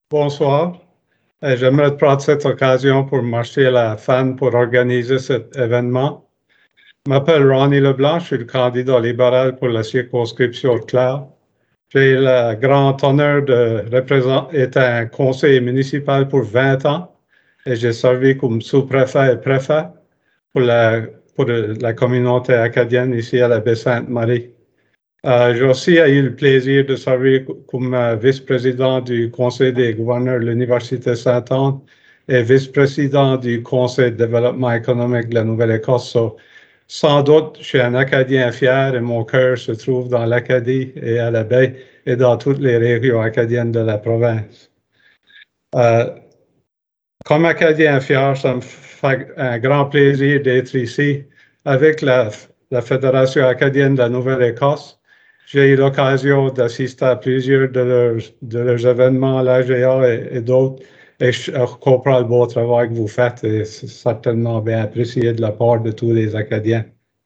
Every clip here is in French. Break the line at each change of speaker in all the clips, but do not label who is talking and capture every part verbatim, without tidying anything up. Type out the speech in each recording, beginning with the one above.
Bonsoir. Euh, J'aimerais prendre cette occasion pour m'acheter à la F A N pour organiser cet événement. Je m'appelle Ronnie Leblanc, je suis le candidat libéral pour la circonscription de Clare. J'ai le grand honneur de représenter un conseiller municipal pour vingt ans et j'ai servi comme sous-préfet et préfet pour la, pour la communauté acadienne ici à la Baie-Sainte-Marie. Euh, j'ai aussi eu le plaisir de servir comme euh, vice-président du Conseil des gouverneurs de l'Université Sainte-Anne et vice-président du Conseil de développement économique de la Nouvelle-Écosse. So, sans doute, je suis un Acadien fier et mon cœur se trouve dans l'Acadie et à la baie et dans toutes les régions acadiennes de la province. Euh, comme Acadien fier, ça me fait un grand plaisir d'être ici avec la, la Fédération acadienne de la Nouvelle-Écosse. J'ai eu l'occasion d'assister à plusieurs de leurs, de leurs événements à l'A G A et, et d'autres, et je, je comprends le beau travail que vous faites et c'est certainement bien apprécié de la part de tous les Acadiens.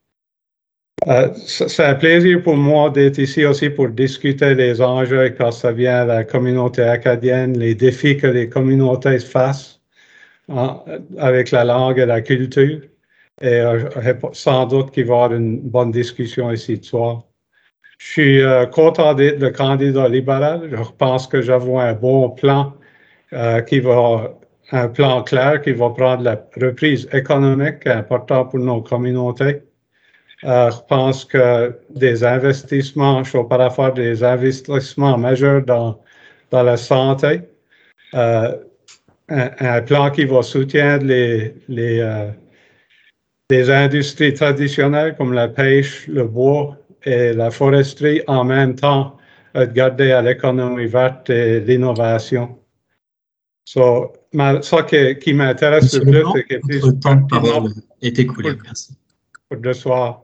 Euh, c'est un plaisir pour moi d'être ici aussi pour discuter des enjeux quand ça vient à la communauté acadienne, les défis que les communautés fassent hein, avec la langue et la culture. Et euh, sans doute qu'il va y avoir une bonne discussion ici ce soir. Je suis euh, content d'être le candidat libéral. Je pense que j'avais un bon plan euh, qui va, un plan clair qui va prendre la reprise économique importante pour nos communautés. Euh, je pense que des investissements, je suis pas à faire des investissements majeurs dans, dans la santé. Euh, un, un plan qui va soutenir les, les, euh, les industries traditionnelles comme la pêche, le bois, et la foresterie en même temps de garder à l'économie verte et l'innovation. So, ça qui, qui m'intéresse le plus, c'est que
votre temps de parole est écoulé. Merci.
Pour de soir.